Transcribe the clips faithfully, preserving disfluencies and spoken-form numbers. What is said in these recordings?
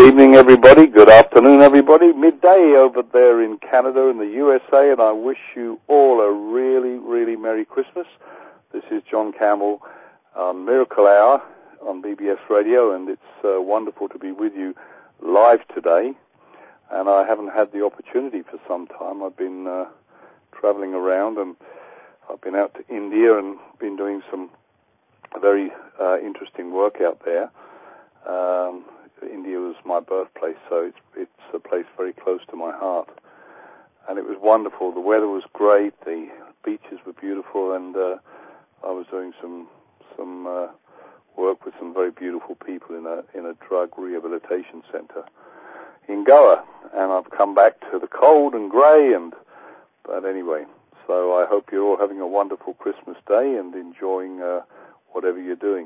evening, everybody. Good afternoon, everybody. Midday over there in Canada and the U S A, and I wish you all a really, really Merry Christmas. This is John Campbell on Miracle Hour on B B S Radio, and it's uh, wonderful to be with you live today. And I haven't had the opportunity for some time. I've been uh, traveling around, and I've been out to India and been doing some very uh, interesting work out there. Um, India was my birthplace, so it's, it's a place very close to my heart. And it was wonderful. The weather was great. The beaches were beautiful, and uh, I was doing some some uh, work with some very beautiful people in a in a drug rehabilitation center in Goa. And I've come back to the cold and grey, and but anyway. So I hope you're all having a wonderful Christmas day and enjoying uh, whatever you're doing.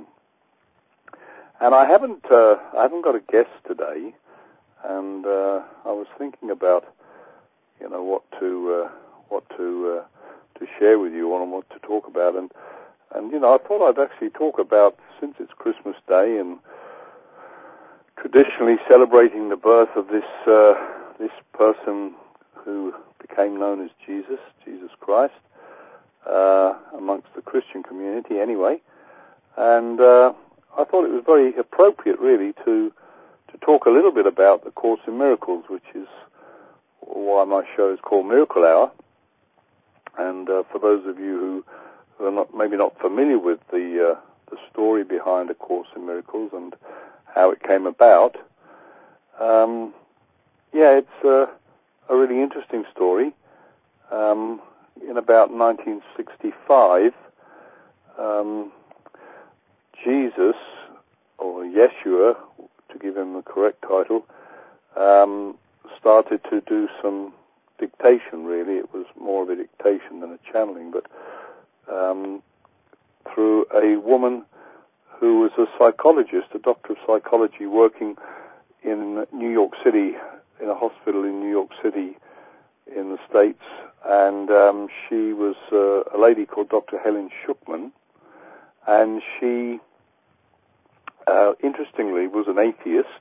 And I haven't, uh, I haven't got a guest today, and uh, I was thinking about, you know, what to, uh, what to, uh, to share with you on and what to talk about, and, and you know, I thought I'd actually talk about, since it's Christmas Day and traditionally celebrating the birth of this, uh, this person who became known as Jesus, Jesus Christ, uh, amongst the Christian community, anyway, and. Uh, I thought it was very appropriate, really, to to talk a little bit about the Course in Miracles, which is why my show is called Miracle Hour. And uh, for those of you who, who are not maybe not familiar with the uh, the story behind A Course in Miracles and how it came about, um, yeah, it's uh, a really interesting story. Um, in about nineteen sixty-five. Um, Jesus, or Yeshua, to give him the correct title, um, started to do some dictation, really. It was more of a dictation than a channeling, but um, through a woman who was a psychologist, a doctor of psychology, working in New York City, in a hospital in New York City in the States, and um, she was uh, a lady called Doctor Helen Schucman, and she Uh, interestingly, was an atheist.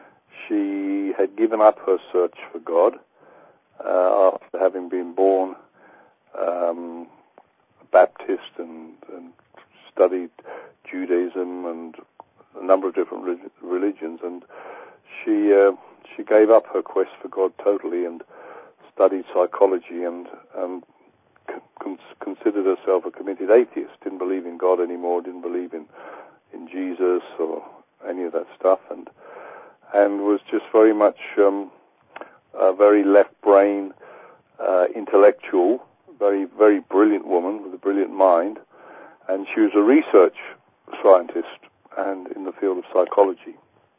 She had given up her search for God uh, after having been born um, Baptist and, and studied Judaism and a number of different re- religions. And she uh, she gave up her quest for God totally and studied psychology and, and con- considered herself a committed atheist. Didn't believe in God anymore. Didn't believe in in Jesus or any of that stuff, and and was just very much um, a very left-brain uh, intellectual, very, very brilliant woman with a brilliant mind, and she was a research scientist and in the field of psychology.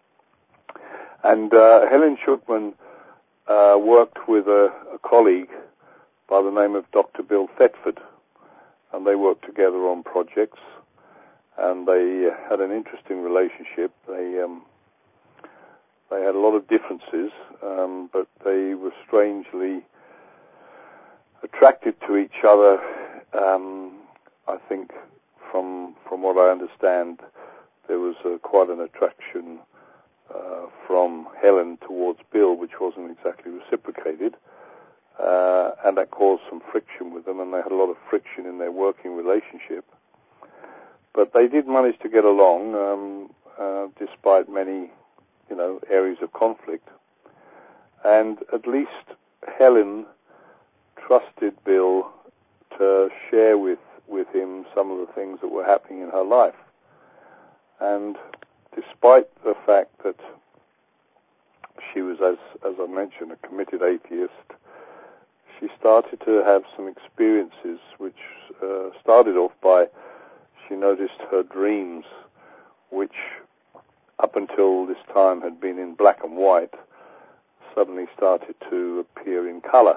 And uh, Helen Schucman uh, worked with a, a colleague by the name of Doctor Bill Thetford, and they worked together on projects. And they had an interesting relationship. They um, they had a lot of differences, um, but they were strangely attracted to each other. Um, I think, from from what I understand, there was uh, quite an attraction uh, from Helen towards Bill, which wasn't exactly reciprocated, uh, and that caused some friction with them. And they had a lot of friction in their working relationship. But they did manage to get along, um, uh, despite many, you know, areas of conflict. And at least Helen trusted Bill to share with, with him some of the things that were happening in her life. And despite the fact that she was, as, as I mentioned, a committed atheist, she started to have some experiences which uh, started off by she noticed her dreams, which up until this time had been in black and white, suddenly started to appear in color.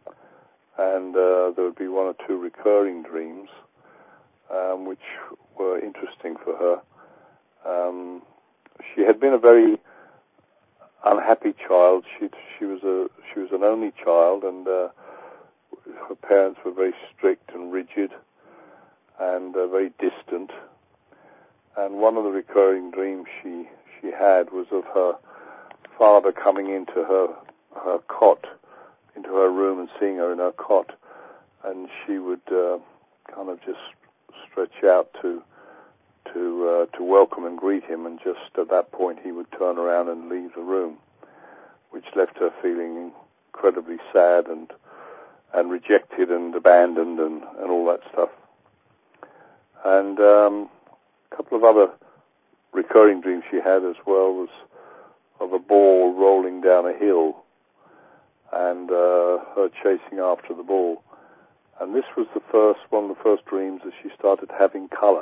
And uh, there would be one or two recurring dreams, um, which were interesting for her. Um, she had been a very unhappy child. She she was a she was an only child, and uh, her parents were very strict and rigid and uh, very distant. And one of the recurring dreams she she had was of her father coming into her her cot, into her room and seeing her in her cot, and she would uh, kind of just stretch out to to uh, to welcome and greet him, and just at that point he would turn around and leave the room, which left her feeling incredibly sad and and rejected and abandoned and, and all that stuff. And um, a couple of other recurring dreams she had as well was of a ball rolling down a hill and uh, her chasing after the ball. And this was the first one of the first dreams that she started having color.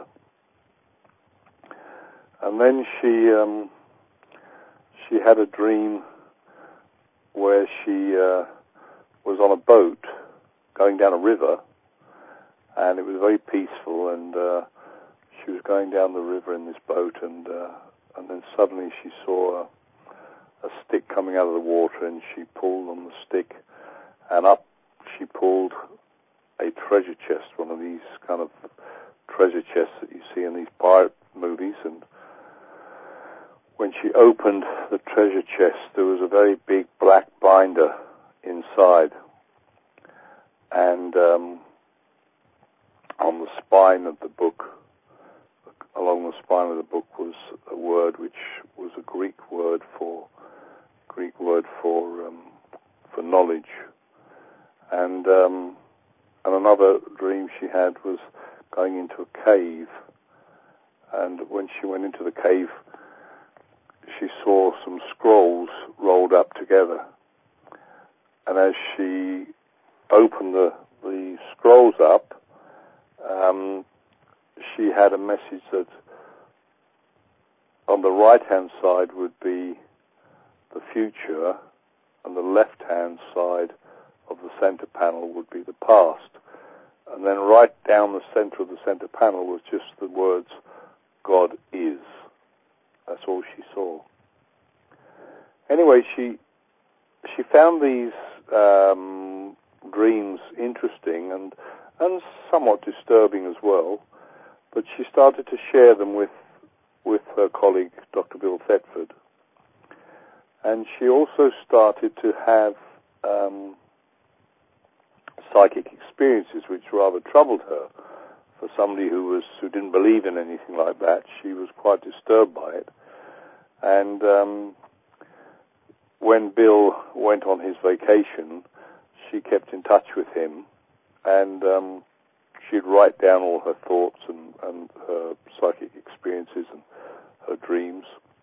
And then she um, she had a dream where she uh, was on a boat going down a river, and it was very peaceful, and uh, she was going down the river in this boat, and uh, and then suddenly she saw a, a stick coming out of the water, and she pulled on the stick, and up she pulled a treasure chest, one of these kind of treasure chests that you see in these pirate movies. And when she opened the treasure chest, there was a very big black binder inside, and um, on the spine of the book, along the spine of the book, was a word which was a Greek word for Greek word for um, for knowledge. And um, and another dream she had was going into a cave, and when she went into the cave, she saw some scrolls rolled up together. And as she opened the, the scrolls up, um, she had a message that on the right-hand side would be the future, and the left-hand side of the center panel would be the past. And then right down the center of the center panel was just the words, God is. That's all she saw. Anyway, she she found these um, dreams interesting and and somewhat disturbing as well, but she started to share them with with her colleague, Doctor Bill Thetford. And she also started to have um, psychic experiences, which rather troubled her. For somebody who was who didn't believe in anything like that, she was quite disturbed by it. And um, when Bill went on his vacation, she kept in touch with him, and um, she'd write down all her thoughts and, and her psychic experiences and her dreams.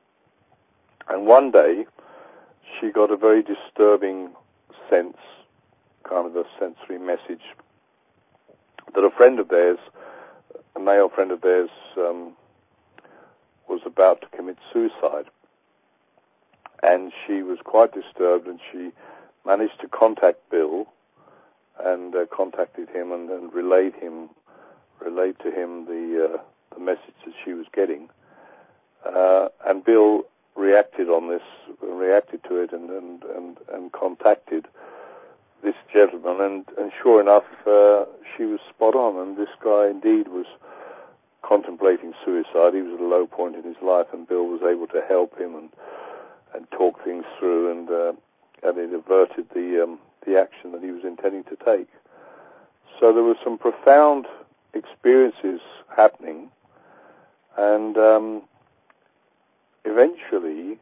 And one day, she got a very disturbing sense, kind of a sensory message, that a friend of theirs, a male friend of theirs, um, was about to commit suicide. And she was quite disturbed, and she managed to contact Bill and uh, contacted him and, and relayed him, relayed to him the uh, the message that she was getting. Uh, and Bill reacted on this, reacted to it, and and, and, and contacted this gentleman. And, and sure enough, uh, she was spot on. And this guy indeed was contemplating suicide. He was at a low point in his life, and Bill was able to help him and and talk things through, and uh, and it averted the um, the action that he was intending to take. So there were some profound experiences happening, and um, eventually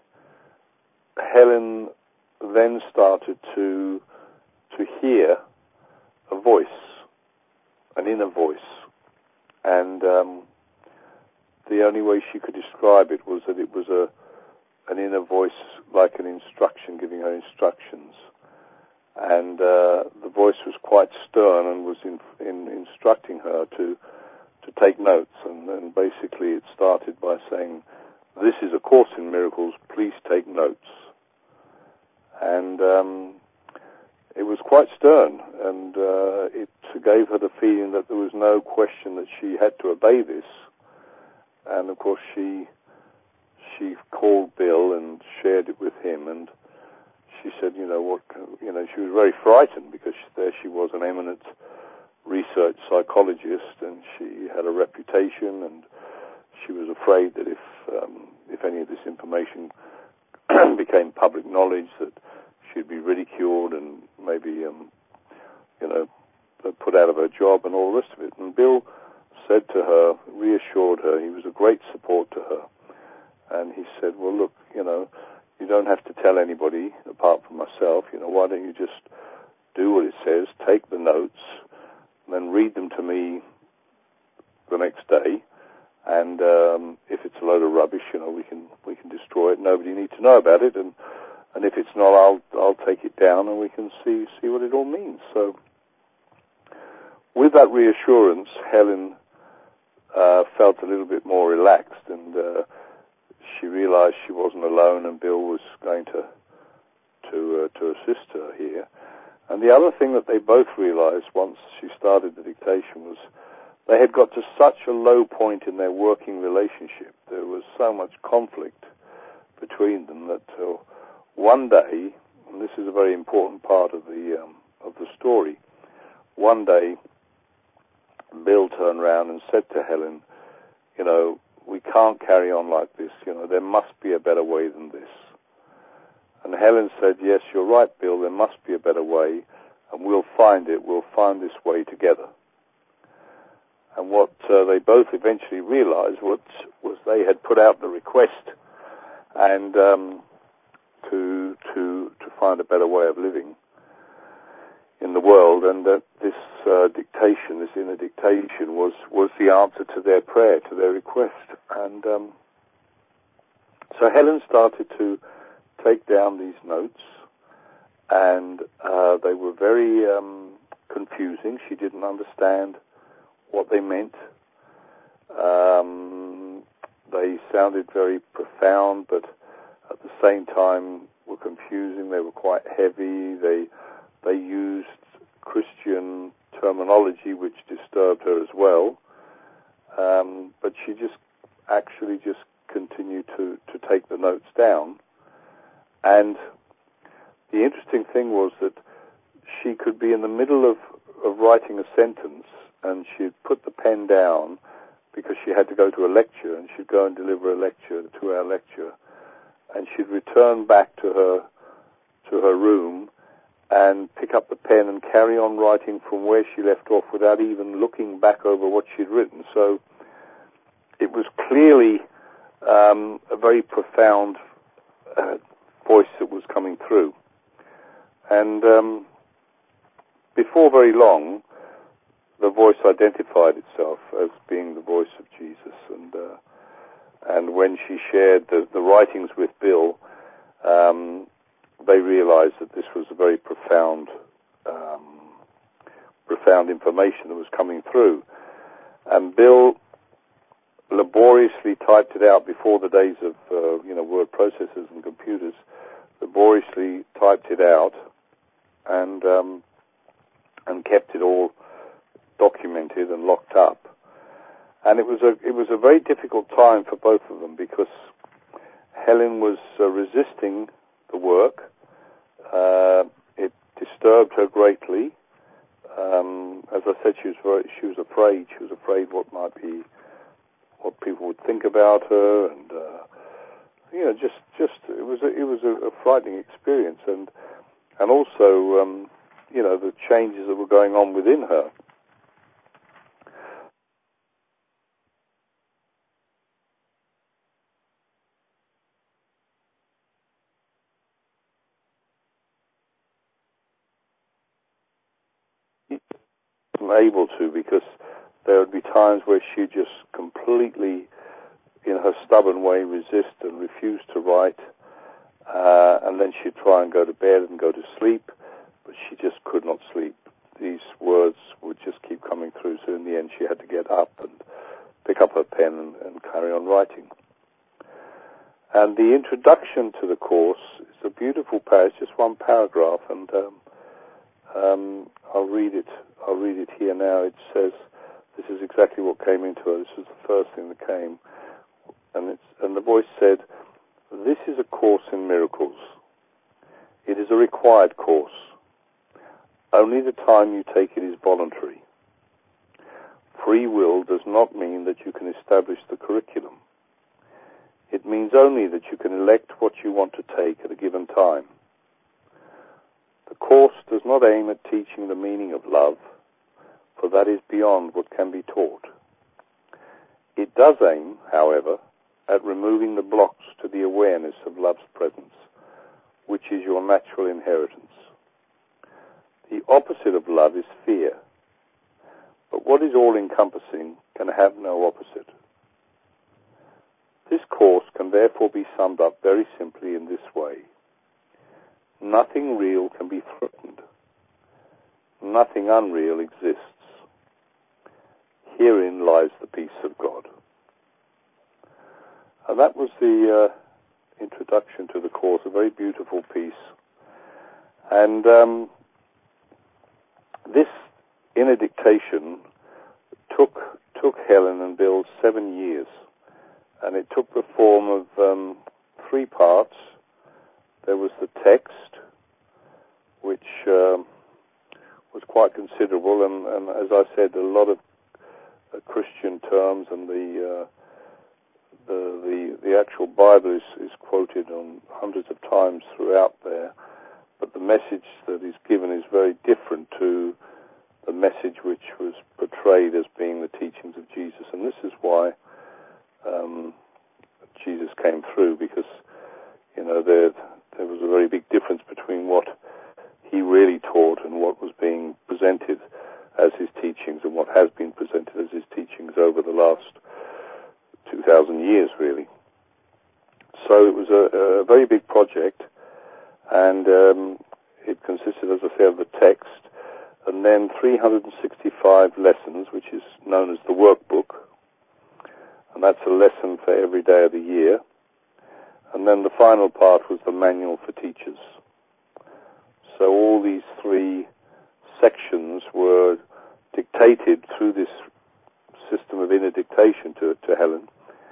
Helen then started to to hear a voice, an inner voice, and um, the only way she could describe it was that it was a an inner voice, like an instruction, giving her instructions. And uh, the voice was quite stern and was in, in instructing her to to take notes. And, and basically it started by saying, "This is a Course in Miracles, please take notes." And um, it was quite stern, and uh, it gave her the feeling that there was no question that she had to obey this. And of course she she called Bill and shared it with him, and she said, you know, what, you know, she was very frightened, because there she was, an eminent research psychologist, and she had a reputation, and she was afraid that if um, if any of this information became public knowledge that she'd be ridiculed and maybe, um, you know, put out of her job and all the rest of it. And Bill said to her, reassured her, he was a great support to her. And he said, well, look, you know, you don't have to tell anybody apart from myself. You know, why don't you just do what it says, take the notes, and then read them to me the next day. And um, if it's a load of rubbish, you know, we can we can destroy it. Nobody needs to know about it. And and if it's not, I'll I'll take it down, and we can see see what it all means. So, with that reassurance, Helen uh, felt a little bit more relaxed, and uh, she realized she wasn't alone, and Bill was going to to uh, to assist her here. And the other thing that they both realized once she started the dictation was they had got to such a low point in their working relationship. There was so much conflict between them that uh, one day, and this is a very important part of the um, of the story, one day Bill turned around and said to Helen, you know, we can't carry on like this. You know, there must be a better way than this. And Helen said, yes, you're right, Bill, there must be a better way, and we'll find it. We'll find this way together. And what uh, they both eventually realized was, was they had put out the request and um, to to to find a better way of living in the world, and that this uh, dictation, this inner dictation, was, was the answer to their prayer, to their request. And um, so Helen started to take down these notes, and uh, they were very um, confusing. She didn't understand what they meant. Um, they sounded very profound, but at the same time were confusing. They were quite heavy. They they used Christian terminology, which disturbed her as well. Um, but she just actually just continued to, to take the notes down. And the interesting thing was that she could be in the middle of, of writing a sentence, and she'd put the pen down because she had to go to a lecture, and she'd go and deliver a lecture, a two-hour lecture, and she'd return back to her to her room and pick up the pen and carry on writing from where she left off without even looking back over what she'd written. So it was clearly um, a very profound uh, voice that was coming through. And um, before very long, the voice identified itself as being the voice of Jesus. And uh, and when she shared the, the writings with Bill, um, they realized that this was a very profound, um, profound information that was coming through. And Bill laboriously typed it out before the days of, uh, you know, word processors and computers, laboriously typed it out and um, and kept it all documented and locked up. And it was a it was a very difficult time for both of them, because Helen was uh, resisting the work. Uh, it disturbed her greatly. Um, as I said, she was very, she was afraid. She was afraid what might be, what people would think about her, and uh, you know, just just it was a, it was a, a frightening experience, and and also um, you know, the changes that were going on within her. Able to, because there would be times where she just completely, in her stubborn way, resist and refuse to write, uh, and then she'd try and go to bed and go to sleep, but she just could not sleep. These words would just keep coming through, so in the end she had to get up and pick up her pen and, and carry on writing. And the introduction to the course is a beautiful passage, just one paragraph, and um, um, I'll read it. I'll read it here now. It says, this is exactly what came into her. This was the first thing that came. And, it's, and the voice said, this is a course in miracles. It is a required course. Only the time you take it is voluntary. Free will does not mean that you can establish the curriculum. It means means only that you can elect what you want to take at a given time. The course does not aim at teaching the meaning of love, for that is beyond what can be taught. It does aim, however, at removing the blocks to the awareness of love's presence, which is your natural inheritance. The opposite of love is fear, but what is all-encompassing can have no opposite. This course can therefore be summed up very simply in this way. Nothing real can be threatened. Nothing unreal exists. Herein lies the peace of God. And that was the uh, introduction to the course, a very beautiful piece. And um, this inner dictation took took Helen and Bill seven years, and it took the form of um, three parts. There was the text, which um, was quite considerable, and, and as I said, a lot of uh, Christian terms, and the, uh, the the the actual Bible is, is quoted on hundreds of times throughout there. But the message that is given is very different to the message which was portrayed as being the teachings of Jesus. And this is why um, Jesus came through, because, you know, there, there was a very big difference between what he really taught and what was being presented as his teachings, and what has been presented as his teachings over the last two thousand years, really. So it was a, a very big project, and um, it consisted, as I say, of the text, and then three hundred sixty-five lessons, which is known as the workbook, and that's a lesson for every day of the year. And then the final part was the manual for teachers. So all these three sections were dictated through this system of inner dictation to, to Helen,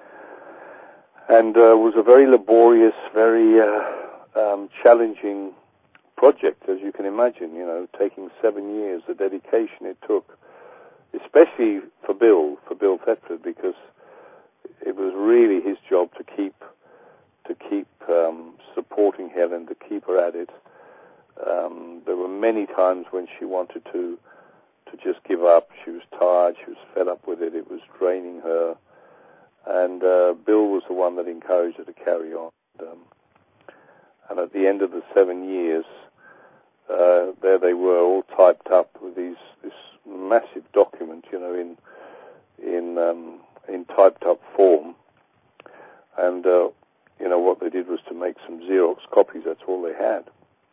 and uh, was a very laborious, very uh, um, challenging project, as you can imagine, you know, taking seven years, the dedication it took, especially for Bill, for Bill Thetford, because it was really his job to keep to keep um, supporting Helen, to keep her at it. Um, there were many times when she wanted to to just give up. She was tired, she was fed up with it, it was draining her, and uh, Bill was the one that encouraged her to carry on. Um, and at the end of the seven years, Uh, there they were, all typed up with these this massive document, you know, in in um, in typed up form. And uh, you know, what they did was to make some Xerox copies. That's all they had.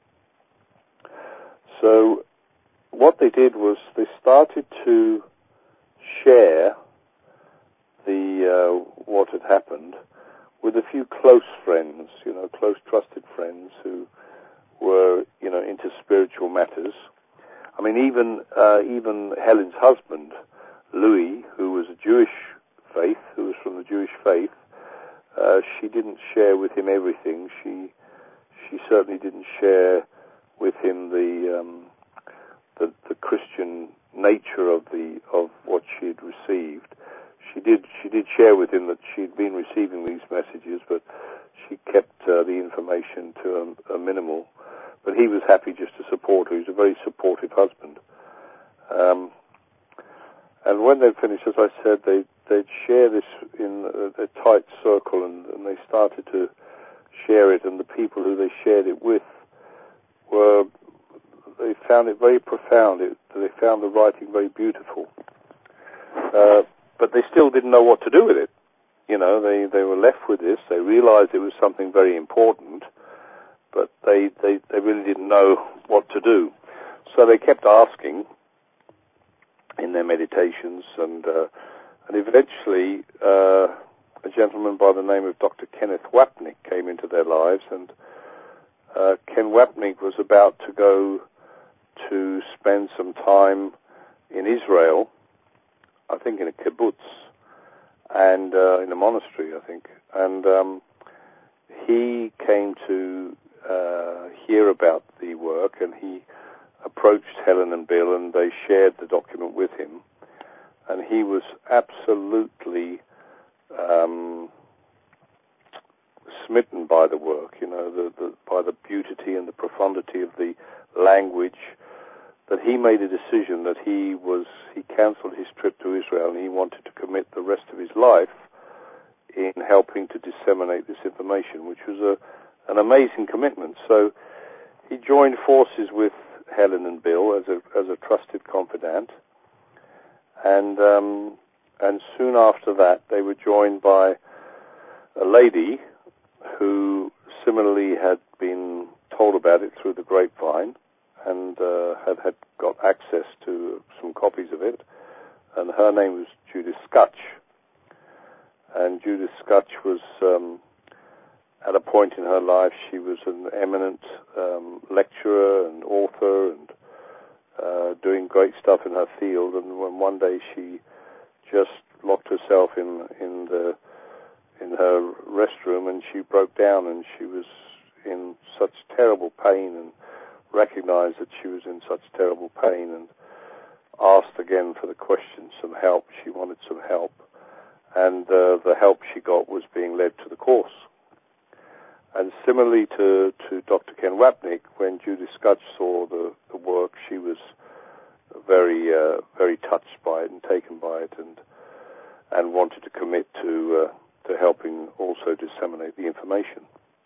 So what they did was they started to share the uh, what had happened with a few close friends, you know, close trusted friends who were, you know, into spiritual matters. I mean, even uh, even Helen's husband, Louis, who was a Jewish faith, who was from the Jewish faith, uh, she didn't share with him everything. She she certainly didn't share with him the um, the, the Christian nature of the of what she had received. She did she did share with him that she'd been receiving these messages, but she kept uh, the information to a, a minimal. But he was happy just to support her. He was a very supportive husband. Um, and when they'd finished, as I said, they, they'd share this in a, a tight circle, and, and they started to share it, and the people who they shared it with were, they found it very profound. It, they found the writing very beautiful. Uh, but they still didn't know what to do with it. You know, they, they were left with this. They realized it was something very important, but they, they, they really didn't know what to do. So they kept asking in their meditations, and uh, and eventually uh, a gentleman by the name of Doctor Kenneth Wapnick came into their lives, and uh, Ken Wapnick was about to go to spend some time in Israel, I think in a kibbutz, and uh, in a monastery, I think, and um, he came to uh, hear about the work, and he approached Helen and Bill, and they shared the document with him, and he was absolutely um, smitten by the work, you know, the, the, by the beauty and the profundity of the language, that he made a decision that he was, he cancelled his trip to Israel and he wanted to commit the rest of his life in helping to disseminate this information, which was a, an amazing commitment. So he joined forces with Helen and Bill as a, as a trusted confidant, and, um, and soon after that they were joined by a lady who similarly had been told about it through the grapevine and uh, had, had got access to some copies of it, and her name was Judith Scutch. And Judith Scutch was, um, at a point in her life, she was an eminent um, lecturer and author and uh, doing great stuff in her field, and when one day she just locked herself in, in the in her restroom and she broke down, and she was in such terrible pain and recognized that she was in such terrible pain and asked again for the question, some help. She wanted some help, and uh, the help she got was being led to the course. And similarly to, to Doctor Ken Wapnick, when Judith Scutch saw the, the work, she was very uh, very touched by it and taken by it, and and wanted to commit to uh, to helping also disseminate the information.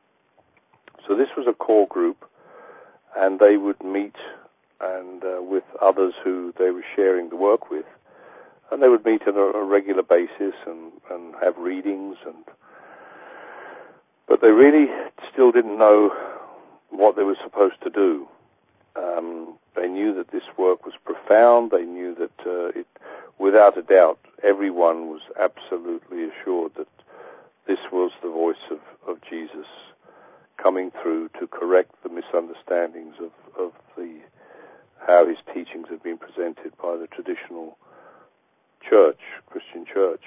So this was a core group, and they would meet and uh, with others who they were sharing the work with, and they would meet on a, a regular basis and, and have readings, and but they really still didn't know what they were supposed to do. Um, they knew that this work was profound. They knew that uh, it, without a doubt, everyone was absolutely assured that this was the voice of, of Jesus coming through to correct the misunderstandings of, of the how his teachings had been presented by the traditional church, Christian church.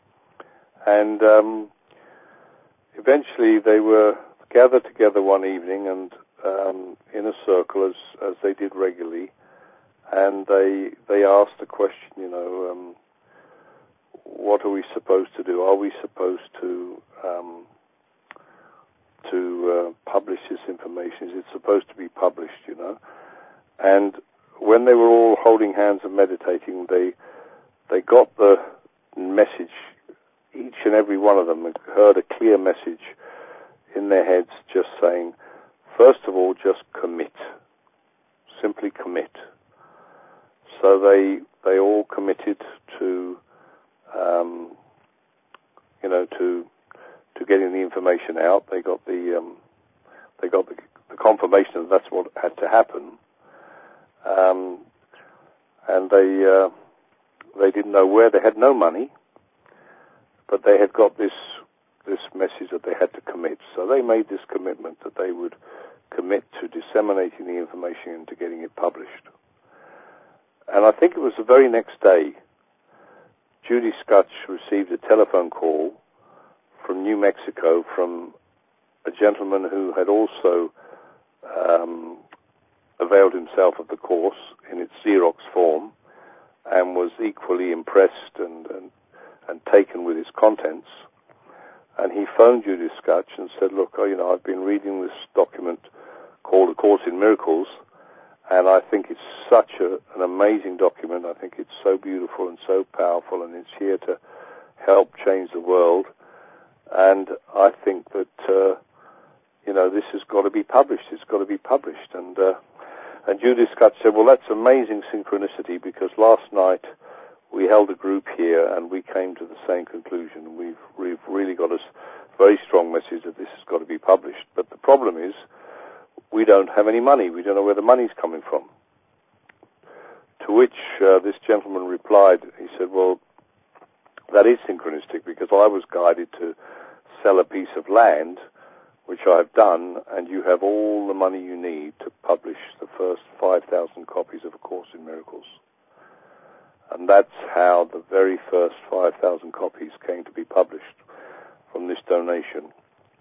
And um, eventually they were gathered together one evening and um, in a circle, as, as they did regularly, and they they asked the question, you know, um, what are we supposed to do? Are we supposed to um, to uh, publish this information? Is it supposed to be published, you know? And when they were all holding hands and meditating, they they got the message. Each and every one of them heard a clear message in their heads, just saying, first of all, just commit. Simply commit. So they they all committed to, um, you know, to to getting the information out. They got the um, they got the, the confirmation that that's what had to happen, um, and they uh, they didn't know where. They had no money, but they had got this this message that they had to commit. So they made this commitment that they would commit to disseminating the information and to getting it published. And I think it was the very next day, Judy Scutch received a telephone call from New Mexico from a gentleman who had also um, availed himself of the course in its Xerox form and was equally impressed and, and, and taken with its contents. And he phoned Judy Scutch and said, look, oh, you know, I've been reading this document called A Course in Miracles, and I think it's such a, an amazing document. I think it's so beautiful and so powerful, and it's here to help change the world. And I think that, uh, you know, this has got to be published. It's got to be published. And uh, and Judy Scutch said, well, that's amazing synchronicity, because last night we held a group here and we came to the same conclusion. We've, we've really got a very strong message that this has got to be published. But the problem is, we don't have any money. We don't know where the money's coming from. To which uh, this gentleman replied, he said, well, that is synchronistic, because I was guided to sell a piece of land, which I've done, and you have all the money you need to publish the first five thousand copies of A Course in Miracles. And that's how the very first five thousand copies came to be published from this donation.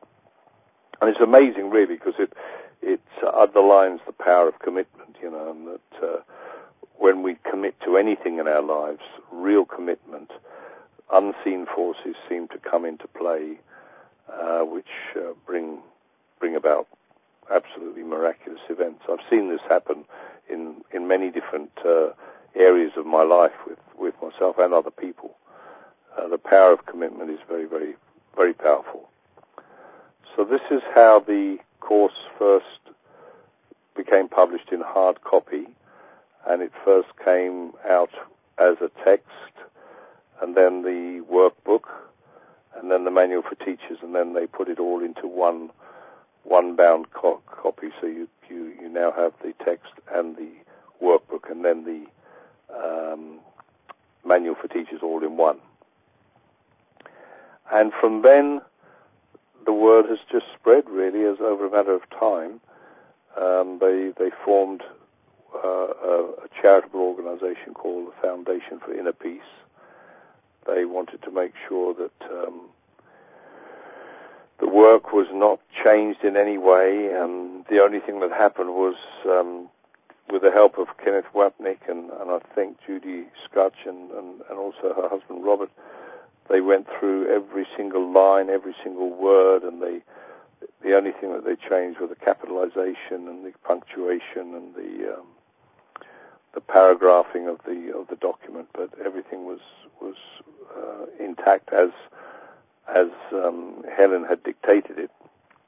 And it's amazing, really, because it it underlines the power of commitment, you know, and that uh, when we commit to anything in our lives, real commitment, unseen forces seem to come into play uh, which uh, bring bring about absolutely miraculous events. I've seen this happen in in many different uh, areas of my life with, with myself and other people. Uh, the power of commitment is very, very, very powerful. So this is how the course first became published in hard copy, and it first came out as a text, and then the workbook, and then the manual for teachers, and then they put it all into one one bound co- copy. So you, you, you now have the text and the workbook, and then the um, manual for teachers all in one. And from then, the word has just spread, really, as over a matter of time. Um, they they formed uh, a, a charitable organization called the Foundation for Inner Peace. They wanted to make sure that um, the work was not changed in any way, and the only thing that happened was, um, with the help of Kenneth Wapnick and, and I think Judy Scutch and, and, and also her husband Robert, they went through every single line, every single word, and they the only thing that they changed was the capitalization and the punctuation and the um, the paragraphing of the of the document, but everything was was uh, intact as as um, Helen had dictated it.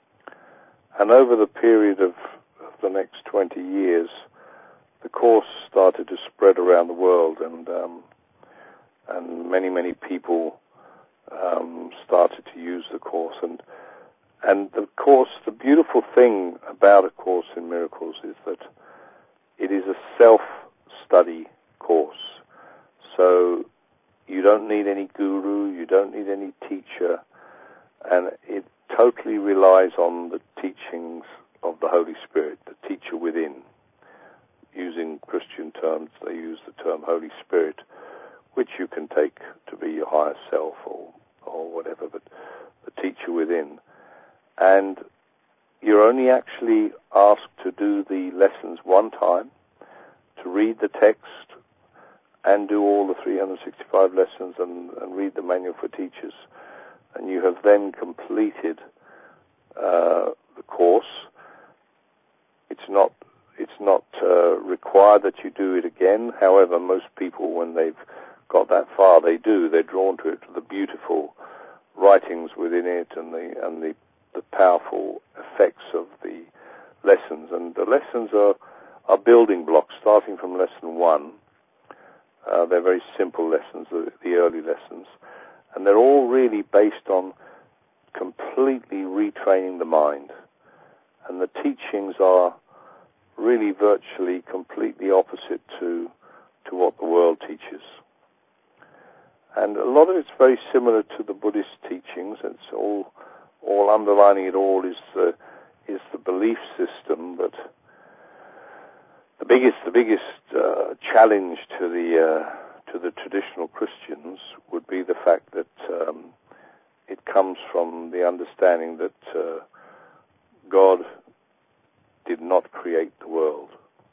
And over the period of, of the next twenty years, the course started to spread around the world, and um, and many many people um, started to use the course. And and the course, the beautiful thing about A Course in Miracles is that it is a self-study course. So you don't need any guru, you don't need any teacher, and it totally relies on the teachings of the Holy Spirit, the teacher within. Using Christian terms, they use the term Holy Spirit, which you can take to be your higher self or, or whatever, but the teacher within. And you're only actually asked to do the lessons one time, to read the text and do all the three hundred sixty-five lessons and, and read the manual for teachers. And you have then completed uh, the course. It's not it's not uh, required that you do it again. However, most people, when they've got that far, they do. They're drawn to it, to the beautiful writings within it and the and the, the powerful effects of the lessons. And the lessons are, are building blocks, starting from lesson one. Uh, they're very simple lessons, the, the early lessons. And they're all really based on completely retraining the mind. And the teachings are really virtually completely opposite to to what the world teaches. And a lot of it's very similar to the Buddhist teachings. It's all all underlining it all is the is the belief system. But the biggest the biggest uh, challenge to the uh, to the traditional Christians would be the fact that um, it comes from the understanding that uh, God did not create the world.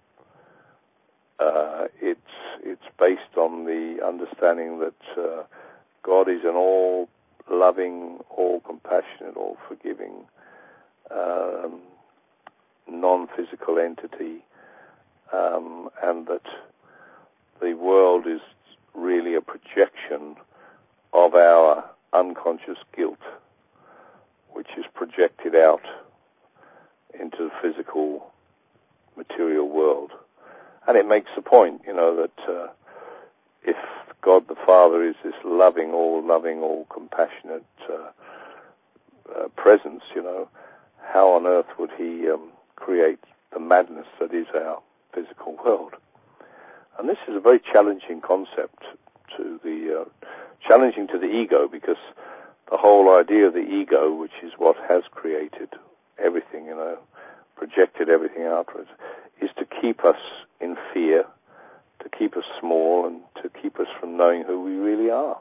Uh, it's it's based on the understanding that uh, God is an all-loving, all-compassionate, all-forgiving, um, non-physical entity, um, and that the world is really a projection of our unconscious guilt, which is projected out into the physical, material world. And it makes the point, you know, that uh, if God the Father is this loving, all-loving, all-compassionate uh, uh, presence, you know, how on earth would he um, create the madness that is our physical world? And this is a very challenging concept to the, uh, challenging to the ego, because the whole idea of the ego, which is what has created everything, you know, projected everything outwards, is to keep us in fear, to keep us small, and to keep us from knowing who we really are.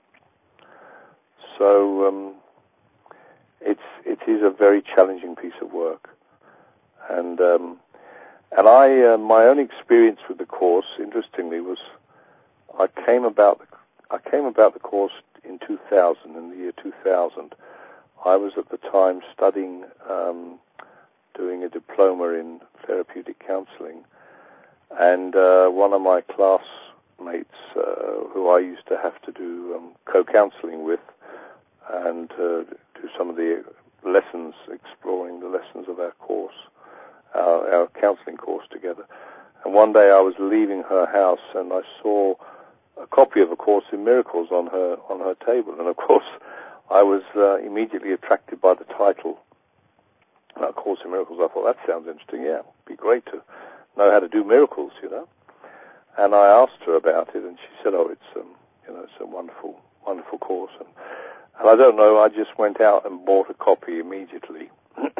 So um, it's it is a very challenging piece of work, and um, and I uh, my own experience with the course, interestingly, was I came about the, I came about the course in two thousand, in the year two thousand. I was at the time studying, um, doing a diploma in therapeutic counselling, and uh, one of my classmates, uh, who I used to have to do um, co-counselling with, and uh, do some of the lessons, exploring the lessons of our course, our, our counselling course together. And one day I was leaving her house, and I saw a copy of A Course in Miracles on her on her table, and of course I was uh, immediately attracted by the title, A Course in Miracles. I thought, that sounds interesting. Yeah, it'd be great to know how to do miracles, you know. And I asked her about it, and she said, "Oh, it's um, you know, it's a wonderful, wonderful course." And, and I don't know, I just went out and bought a copy immediately,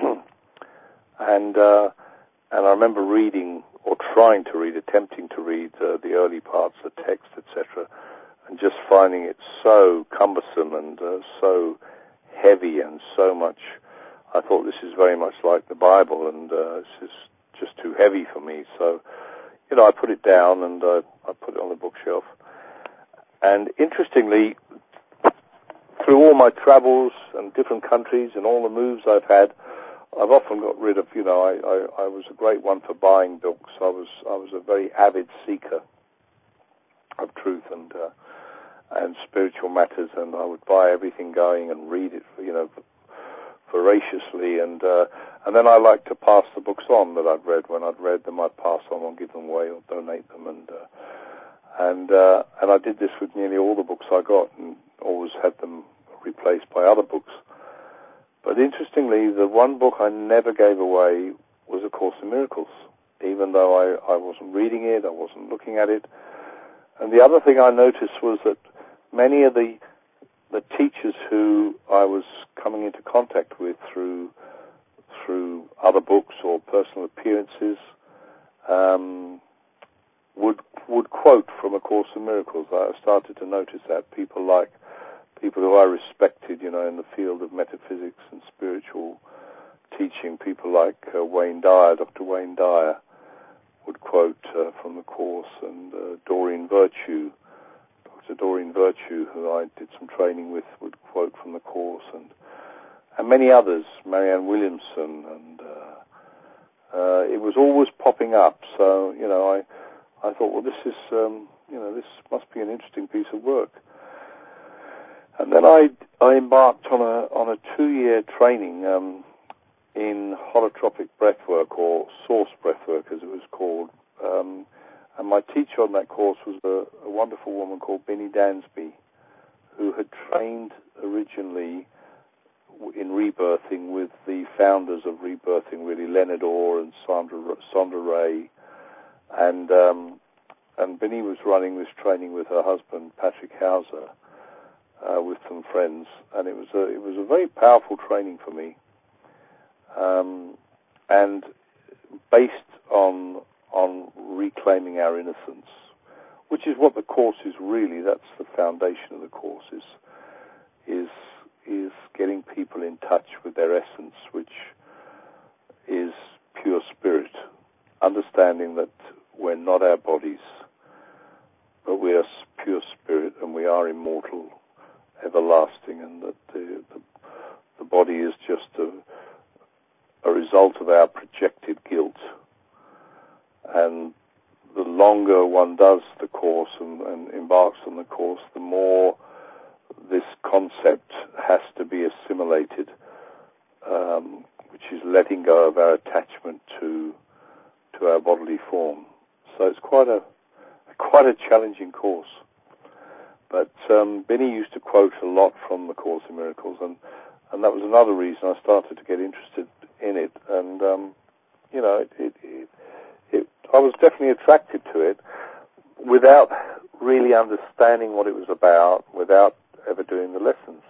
and uh, and I remember reading, or trying to read, attempting to read uh, the early parts, the text, et cetera, and just finding it so cumbersome and uh, so heavy and so much. I thought, this is very much like the Bible, and uh, it's just, just too heavy for me. So, you know, I put it down, and uh, I put it on the bookshelf. And interestingly, through all my travels and different countries and all the moves I've had, I've often got rid of, you know, I, I, I was a great one for buying books. I was I was a very avid seeker of truth and uh, and spiritual matters, and I would buy everything going and read it, you know, voraciously, and uh, and then I like to pass the books on that I've read. When I'd read them, I'd pass on or give them away or donate them, and uh, and uh, and I did this with nearly all the books I got, and always had them replaced by other books. But interestingly, the one book I never gave away was A Course in Miracles, even though I, I wasn't reading it, I wasn't looking at it. And the other thing I noticed was that many of the the teachers who I was coming into contact with through through other books or personal appearances um, would would quote from A Course in Miracles. I started to notice that people like people who I respected, you know, in the field of metaphysics and spiritual teaching, people like uh, Wayne Dyer, Doctor Wayne Dyer, would quote uh, from the Course, and uh, Doreen Virtue, Doctor Doreen Virtue, who I did some training with, would quote from the Course, and and many others, Marianne Williamson, and uh, uh, it was always popping up. So, you know, I I thought, well, this is, um, you know, this must be an interesting piece of work. And then I, I embarked on a on a two-year training um, in holotropic breathwork, or source breathwork, as it was called. Um, and my teacher on that course was a, a wonderful woman called Binny Dansby, who had trained originally in rebirthing with the founders of rebirthing, really, Leonard Orr and Sandra Sandra Ray, and um, and Binny was running this training with her husband Patrick Hauser. Uh, with some friends, and it was a it was a very powerful training for me, um, and based on on reclaiming our innocence, which is what the Course is really. That's the foundation of the Course, is is is getting people in touch with their essence, which is pure spirit, understanding that we're not our bodies, but we are pure spirit, and we are immortal, everlasting, and that the, the, the body is just a, a result of our projected guilt. And the longer one does the Course and, and embarks on the Course, the more this concept has to be assimilated, um, which is letting go of our attachment to to our bodily form. So it's quite a quite a challenging course. But um, Binny used to quote a lot from the Course in Miracles, and, and that was another reason I started to get interested in it. And, um, you know, it, it, it, it, I was definitely attracted to it without really understanding what it was about, without ever doing the lessons.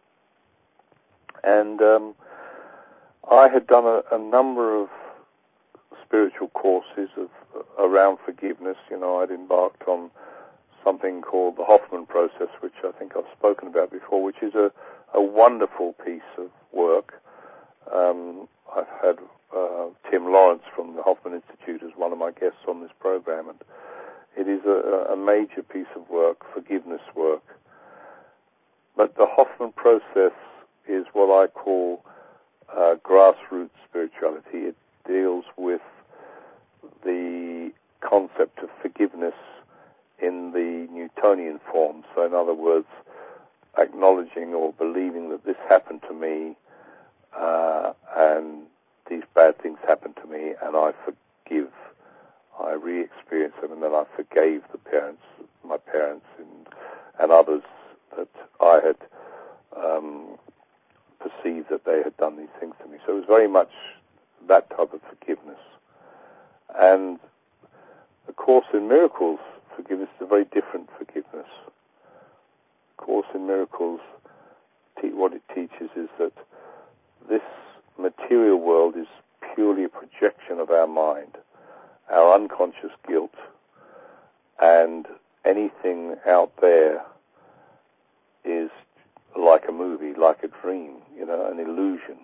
And um, I had done a, a number of spiritual courses of, around forgiveness. You know, I'd embarked on something called the Hoffman process, which I think I've spoken about before, which is a, a wonderful piece of work. Um, I've had uh, Tim Lawrence from the Hoffman Institute as one of my guests on this program, and it is a, a major piece of work, forgiveness work. But the Hoffman process is what I call uh, grassroots spirituality. It deals with the concept of forgiveness in the Newtonian form. So in other words, acknowledging or believing that this happened to me uh, and these bad things happened to me, and I forgive. I re-experienced them, and then I forgave the parents, my parents, and, and others that I had um, perceived that they had done these things to me. So it was very much that type of forgiveness. And the Course in Miracles forgiveness is a very different forgiveness. Course in Miracles, te- what it teaches is that this material world is purely a projection of our mind, our unconscious guilt, and anything out there is like a movie, like a dream, you know, an illusion.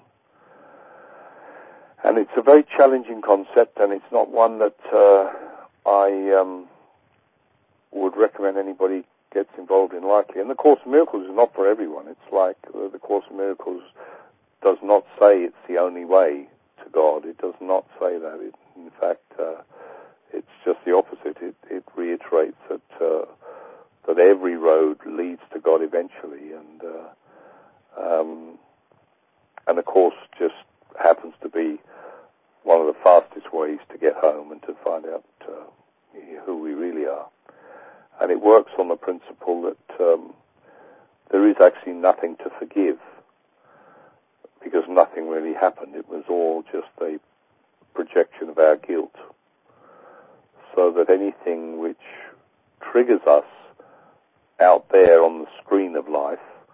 And it's a very challenging concept, and it's not one that uh, I um, would recommend anybody gets involved in lightly. And the Course in Miracles is not for everyone. It's like uh, the Course in Miracles does not say it's the only way to God. It does not say that. It, in fact, uh, it's just the opposite. It, it reiterates that uh, that every road leads to God eventually, and uh, um, and the Course just happens to be one of the fastest ways to get home and to find out uh, who we really are. And it works on the principle that um, there is actually nothing to forgive, because nothing really happened. It was all just a projection of our guilt. So that anything which triggers us out there on the screen of life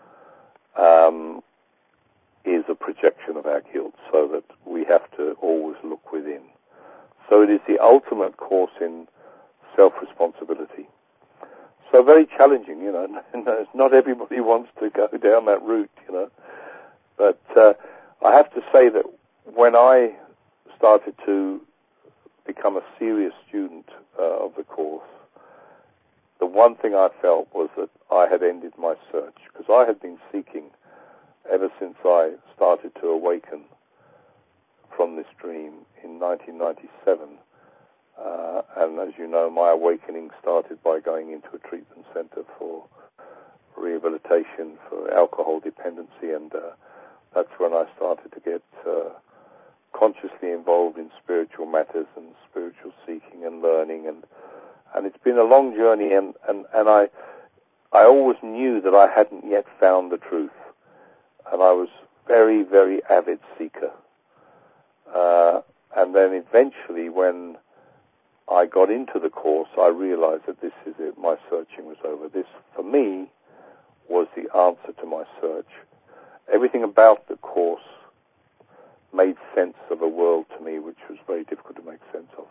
um, is a projection of our guilt, so that we have to always look within. So it is the ultimate course in self-responsibility. So very challenging, you know. Not everybody wants to go down that route, you know. But uh, I have to say that when I started to become a serious student uh, of the Course, the one thing I felt was that I had ended my search, because I had been seeking ever since I started to awaken from this dream in nineteen ninety-seven. Uh, and as you know, my awakening started by going into a treatment center for rehabilitation for alcohol dependency, and uh, that's when I started to get uh, consciously involved in spiritual matters and spiritual seeking and learning, and and it's been a long journey, and, and, and I I always knew that I hadn't yet found the truth, and I was very, very avid seeker. Uh, and then eventually, when I got into the Course, I realized that this is it. My searching was over. This, for me, was the answer to my search. Everything about the Course made sense of a world to me which was very difficult to make sense of.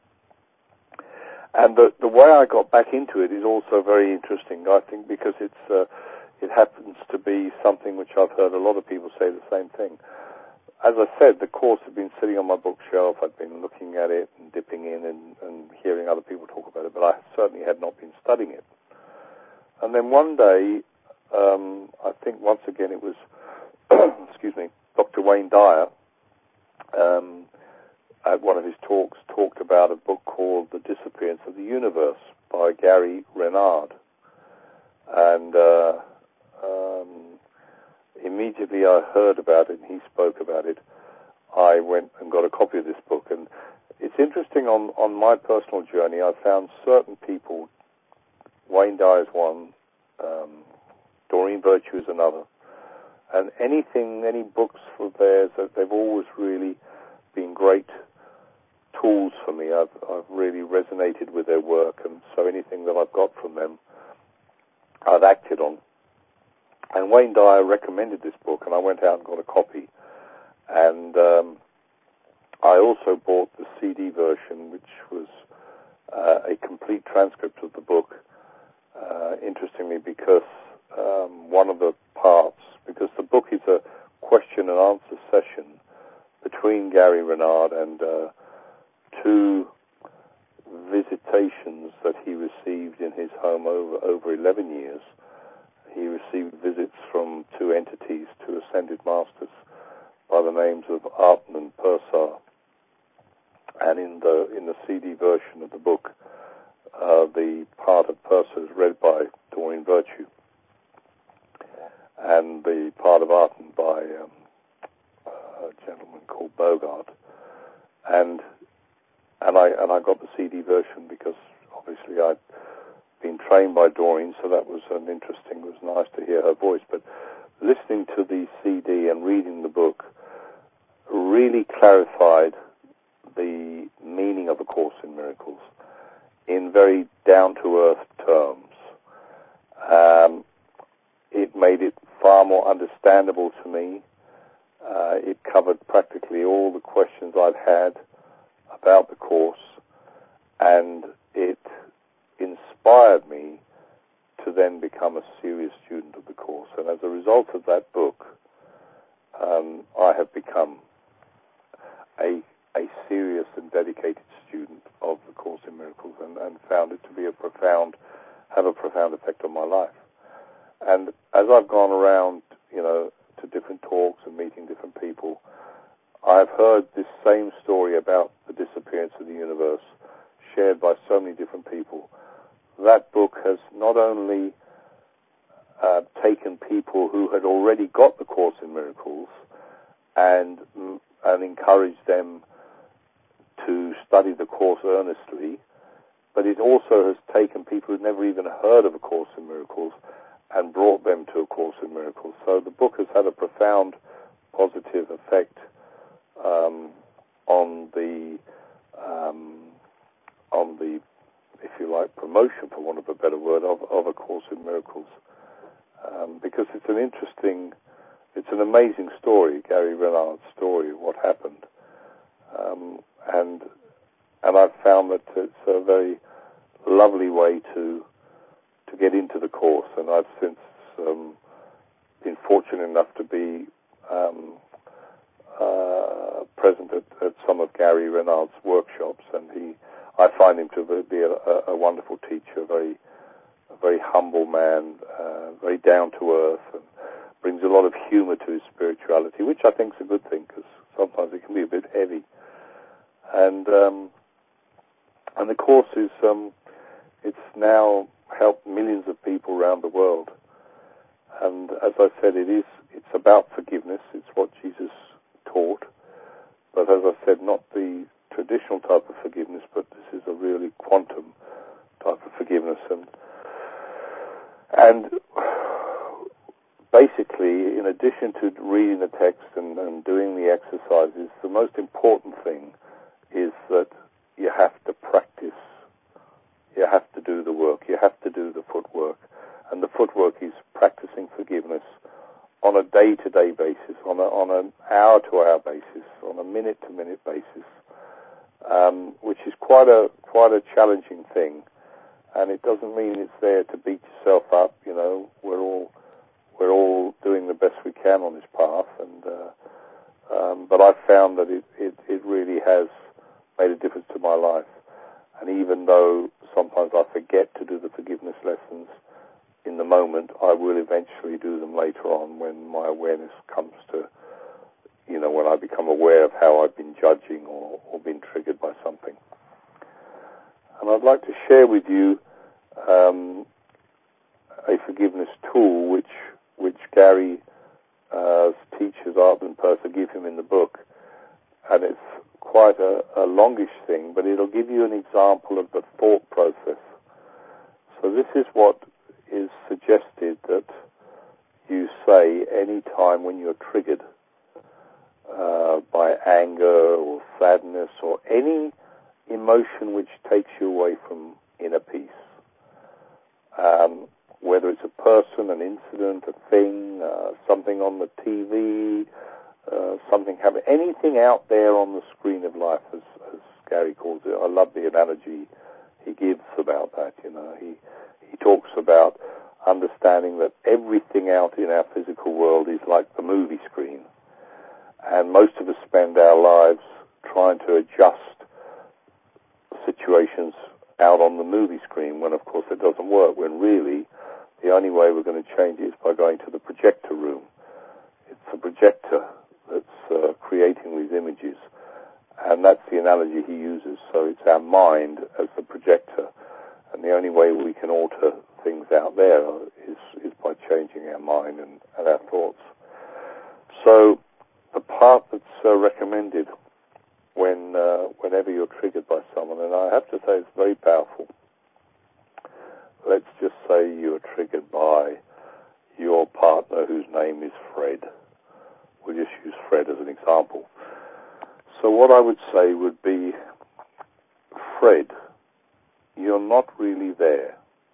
And the, the way I got back into it is also very interesting, I think, because it's uh, it happens to be something which I've heard a lot of people say the same thing. As I said, the Course had been sitting on my bookshelf. I'd been looking at it and dipping in and, and hearing other people talk about it, but I certainly had not been studying it. And then one day, um, I think once again it was, excuse me, Doctor Wayne Dyer, um, at one of his talks, talked about a book called The Disappearance of the Universe by Gary Renard. And uh, um, immediately I heard about it and he spoke about it. I went and got a copy of this book. And it's interesting, on, on my personal journey, I found certain people, Wayne Dyer is one, um, Doreen Virtue is another, and anything, any books of theirs, that they've always really been great tools for me. I've, I've really resonated with their work, and so anything that I've got from them, I've acted on. And Wayne Dyer recommended this book, and I went out and got a copy. And um, I also bought the C D version, which was uh, a complete transcript of the book, uh, interestingly, because um, one of the parts, because the book is a question and answer session between Gary Renard and uh, two visitations that he received in his home over, over eleven years. He received visits from two entities to ascend Ascended Masters by the names of Arten and Pursar. And in the in the C D version of the book, uh, the part of Pursar is read by Doreen Virtue, and the part of Arten by um, a gentleman called Bogart. And and I and I got the C D version because obviously I'd been trained by Doreen, so that was an interesting. It was nice to hear her voice. But listening to the C D and reading the book really clarified the meaning of A Course in Miracles in very down-to-earth terms. Um, it made it far more understandable to me. Uh, it covered practically all the questions I'd had about the Course, and it inspired me to then become a serious student of the Course. And as a result of that book, um, I have become a a serious and dedicated student of the Course in Miracles, and, and found it to be a profound, have a profound effect on my life. And as I've gone around, you know, to different talks and meeting different people, I've heard this same story about the disappearance of the universe shared by so many different people. That book has not only uh, taken people who had already got the Course in Miracles and and encouraged them to study the Course earnestly, but it also has taken people who'd never even heard of A Course in Miracles and brought them to A Course in Miracles. So the book has had a profound positive effect um, on the um, on the, if you like, promotion, for want of a better word, of, of A Course in Miracles, um, because it's an interesting, it's an amazing story, Gary Renard's story of what happened. Um, and and I've found that it's a very lovely way to to get into the Course, and I've since um, been fortunate enough to be um, uh, present at, at some of Gary Renard's workshops, and he, I find him to be a, a wonderful teacher, a very a very humble man, uh, very down to earth, and brings a lot of humour to his spirituality, which I think is a good thing, because sometimes it can be a bit heavy. And um, and the Course is um, it's now helped millions of people around the world. And as I said, it is it's about forgiveness. It's what Jesus taught. But as I said, not the traditional type of forgiveness, but this is a really quantum type of forgiveness. And and basically, in addition to reading the text and, and doing the exercises, the most important thing is that you have to practice. You have to do the work. You have to do the footwork. And the footwork is practicing forgiveness on a day-to-day basis, on a, on an hour-to-hour basis, on a minute-to-minute basis, um, which is quite a quite a challenging thing. And it doesn't mean it's there to beat yourself up. You know, we're all we're all doing the best we can on this path. And uh, um, but I've found that it, it, it really has made a difference to my life. And even though sometimes I forget to do the forgiveness lessons in the moment, I will eventually do them later on when my awareness comes to, you know, when I become aware of how I've been judging or, or been triggered by something. And I'd like to share with you um, a forgiveness tool which which Gary uh, teachers, Arten and Pursar, give him in the book. And it's quite a, a longish thing, but it'll give you an example of the thought process. So this is what is suggested that you say any time when you're triggered uh, by anger or sadness or any emotion which takes you away from inner peace. Um, whether it's a person, an incident, a thing, uh, something on the T V, uh, something happening, anything out there on the screen of life, as, as Gary calls it. I love the analogy he gives about that. You know, he he talks about understanding that everything out in our physical world is like the movie screen, and most of us spend our lives trying to adjust situations out on the movie screen, when of course it doesn't work, when really the only way we're going to change it is by going to the projector room. It's a projector that's uh, creating these images, and that's the analogy he uses. So it's our mind as the projector, and the only way we can alter things out there is, is by changing our mind and, and our thoughts. So the part that's uh, recommended when uh, whenever you're triggered by someone, and I have to say it's very powerful. Let's just say you're triggered by your partner whose name is Fred. We'll just use Fred as an example. So what I would say would be, Fred, you're not really there.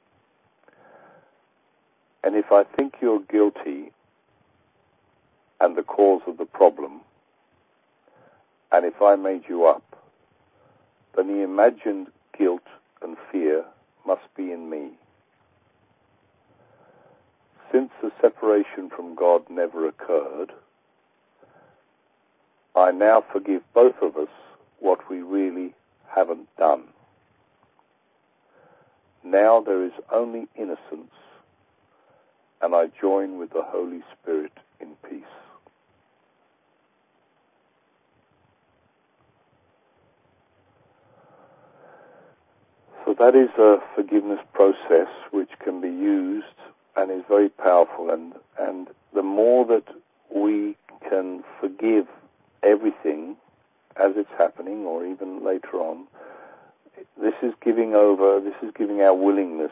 And if I think you're guilty and the cause of the problem, and if I made you up, then the imagined guilt and fear must be in me. Since the separation from God never occurred, I now forgive both of us what we really haven't done. Now there is only innocence, and I join with the Holy Spirit in peace. So that is a forgiveness process which can be used and is very powerful, and, and the more that we can forgive everything as it's happening, or even later on, this is giving over, this is giving our willingness,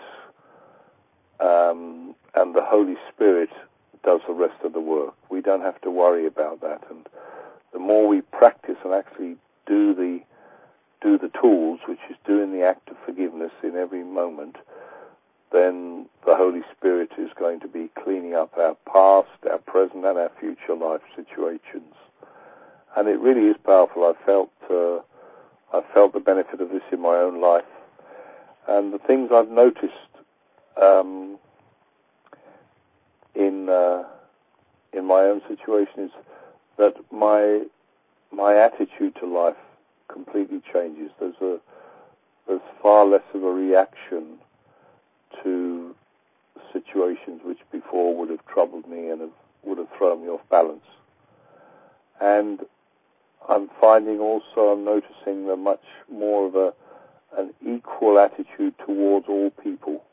um, and the Holy Spirit does the rest of the work. We don't have to worry about that, and the more we practice and actually do the do the tools, which is doing the act of forgiveness in every moment, then the Holy Spirit is going to be cleaning up our past, our present, and our future life situations. And it really is powerful. I felt uh, I felt the benefit of this in my own life. And the things I've noticed um, in uh, in my own situation is that my my attitude to life completely changes. There's a there's far less of a reaction to situations which before would have troubled me and have, would have thrown me off balance. And I'm finding also, I'm noticing a much more of a an equal attitude towards all people,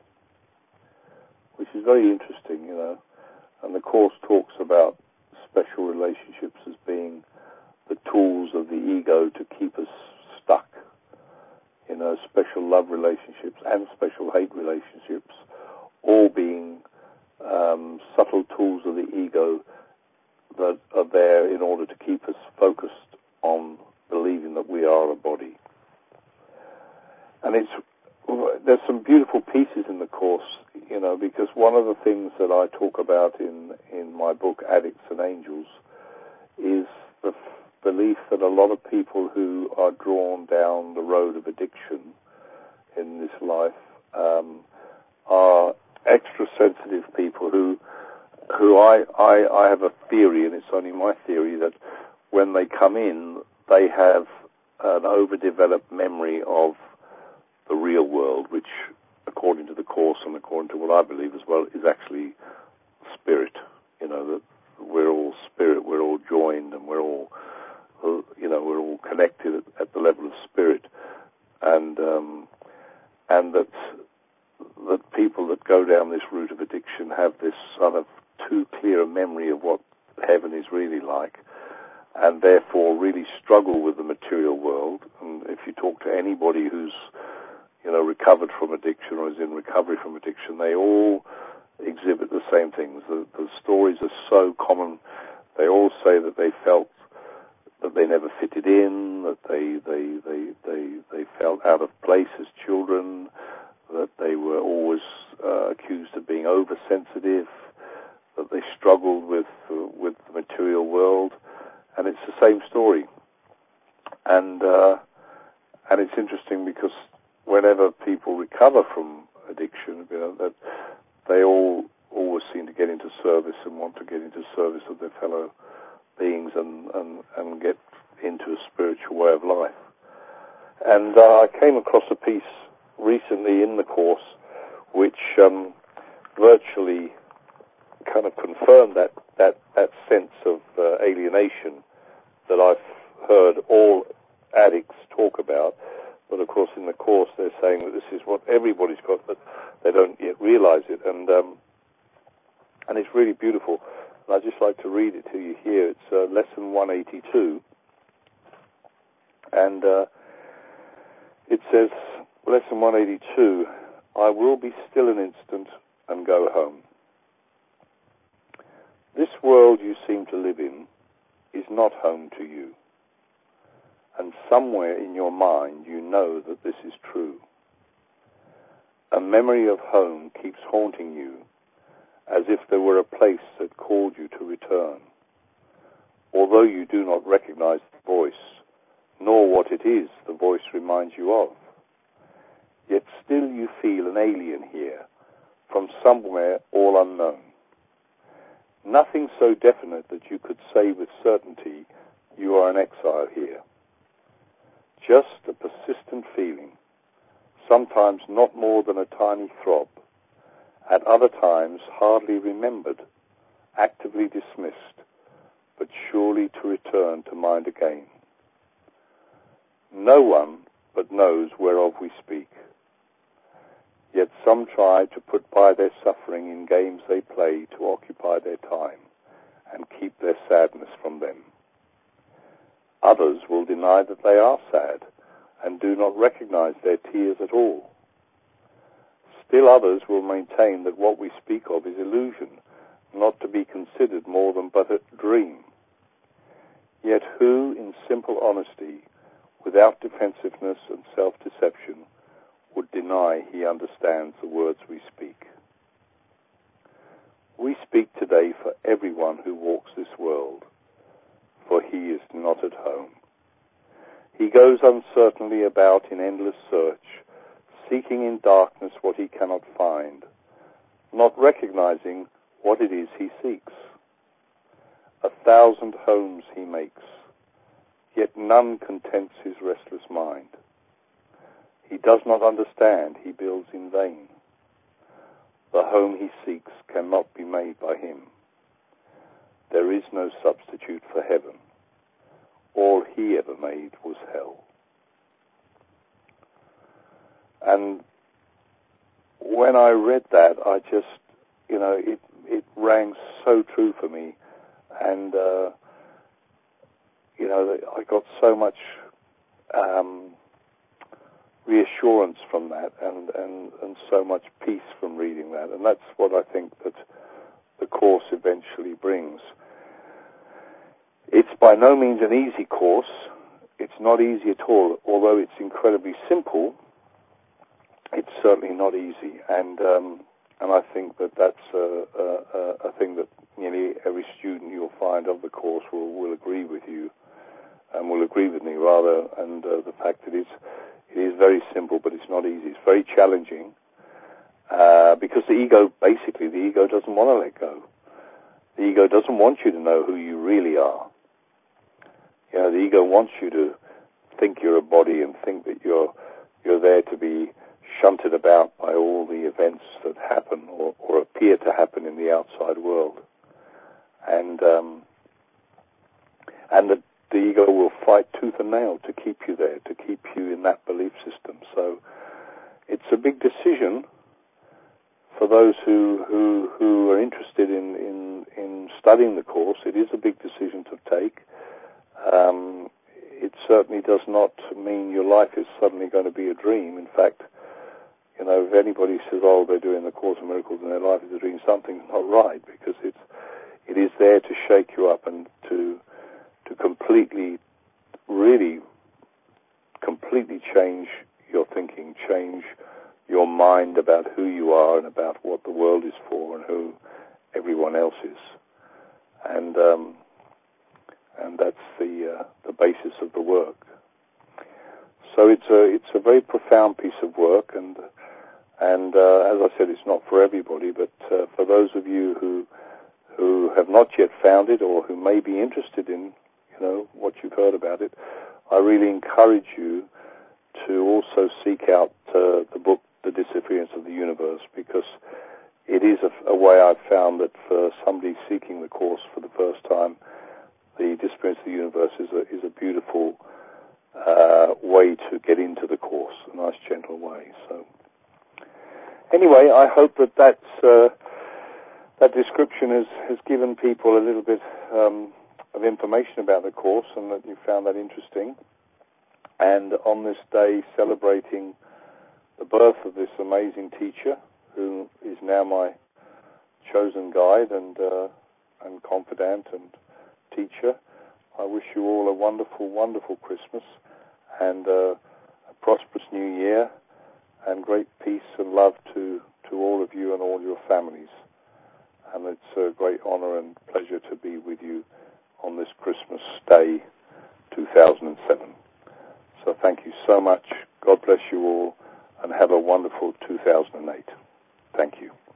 which is very interesting, you know. And the Course talks about special relationships as being the tools of the ego to keep us stuck. You know, special love relationships and special hate relationships, all being um, subtle tools of the ego that are there in order to keep us focused on believing that we are a body. And it's there's some beautiful pieces in the Course, you know, because one of the things that I talk about in, in my book, Addicts and Angels, is the belief that a lot of people who are drawn down the road of addiction in this life um, are extra sensitive people who who I, I, I have a theory, and it's only my theory, that when they come in, they have an overdeveloped memory of the real world, which, according to the Course and according to what I believe as well, is actually spirit. You know, that we're all spirit, we're all joined, and we're all, you know, we're all connected at, at the level of spirit. And um, and that that people that go down this route of addiction have this sort of too clear a memory of what heaven is really like, and therefore really struggle with the material world. And if you talk to anybody who's, you know, recovered from addiction or is in recovery from addiction, they all exhibit the same things. The, the stories are so common. They all say that they felt that they never fitted in, that they they they they, they felt out of place as children, that they were always uh, accused of being oversensitive, that they struggled with uh, with the material world, and it's the same story. And uh, and it's interesting because whenever people recover from addiction, you know, that they all always seem to get into service and want to get into service of their fellow beings and, and, and get into a spiritual way of life. And uh, I came across a piece recently in the Course which um, virtually kind of confirmed that that, that sense of uh, alienation that I've heard all addicts talk about. But of course in the Course they're saying that this is what everybody's got, but they don't yet realize it. And um, and it's really beautiful. And I'd just like to read it to you here. It's uh, lesson one eighty-two. And uh, it says, lesson one eighty-two, I will be still an instant and go home. This world you seem to live in is not home to you. And somewhere in your mind you know that this is true. A memory of home keeps haunting you as if there were a place that called you to return. Although you do not recognize the voice, nor what it is the voice reminds you of, yet still you feel an alien here, from somewhere all unknown. Nothing so definite that you could say with certainty you are an exile here. Just a persistent feeling, sometimes not more than a tiny throb, at other times hardly remembered, actively dismissed, but surely to return to mind again. No one but knows whereof we speak. Yet some try to put by their suffering in games they play to occupy their time and keep their sadness from them. Others will deny that they are sad and do not recognize their tears at all. Still others will maintain that what we speak of is illusion, not to be considered more than but a dream. Yet who, in simple honesty, without defensiveness and self-deception, would deny he understands the words we speak? We speak today for everyone who walks this world, for he is not at home. He goes uncertainly about in endless search, seeking in darkness what he cannot find, not recognizing what it is he seeks. A thousand homes he makes, yet none contents his restless mind. He does not understand, he builds in vain. The home he seeks cannot be made by him. There is no substitute for heaven. All he ever made was hell. And when I read that, I just, you know, it, it rang so true for me. And, uh, you know, I got so much um, reassurance from that and, and, and so much peace from reading that. And that's what I think that the Course eventually brings. It's by no means an easy course. It's not easy at all. Although it's incredibly simple, it's certainly not easy. And um, and I think that that's a, a, a thing that nearly every student you'll find of the Course will, will agree with you, and will agree with me rather. And uh, the fact that it's, it is very simple, but it's not easy. It's very challenging uh, because the ego, basically, the ego doesn't want to let go. The ego doesn't want you to know who you really are. You know, the ego wants you to think you're a body and think that you're you're there to be shunted about by all the events that happen or, or appear to happen in the outside world. And um, and the, the ego will fight tooth and nail to keep you there, to keep you in that belief system. So it's a big decision for those who who, who are interested in, in, in studying the Course. It is a big decision to take. Um, it certainly does not mean your life is suddenly going to be a dream. In fact, you know, if anybody says, oh, they're doing the Course in Miracles and their life is a dream, something's not right, because it's, it is there to shake you up and to, to completely, really, completely change your thinking, change your mind about who you are and about what the world is for and who everyone else is. And, um, and that's the uh, the basis of the work. So it's a it's a very profound piece of work, and and uh, as I said, it's not for everybody, but uh, for those of you who who have not yet found it or who may be interested in, you know, what you've heard about it, I really encourage you to also seek out uh, the book, The Disappearance of the Universe, because it is a, a way I've found that for somebody seeking the course for the first time, the Disappearance of the Universe is a, is a beautiful uh, way to get into the course, a nice gentle way. So anyway, I hope that that's, uh, that description has, has given people a little bit um, of information about the course and that you found that interesting. And on this day, celebrating the birth of this amazing teacher who is now my chosen guide and uh, and confidant and teacher, I wish you all a wonderful, wonderful Christmas and uh, a prosperous New Year and great peace and love to, to all of you and all your families. And it's a great honor and pleasure to be with you on this Christmas Day two thousand seven. So thank you so much. God bless you all and have a wonderful two thousand eight. Thank you.